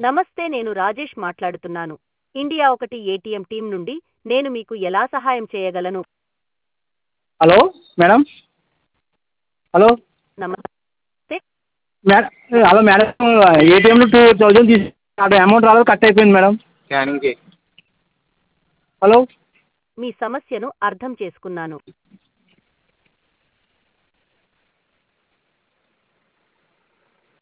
నమస్తే, నేను రాజేష్ మాట్లాడుతున్నాను. ఇండియా ఒకటి ఏటీఎం టీం నుండి. నేను మీకు ఎలా సహాయం చేయగలను? Hello madam. హలో నమస్తే. మేడం. హలో మేడం, ఏటీఎంలో 2000 తీసి అది అమౌంట్ రాలేదు, కట్ అయిపోయింది మేడం స్కానింగ్కి. హలో మీ సమస్యను అర్థం చేసుకున్నాను.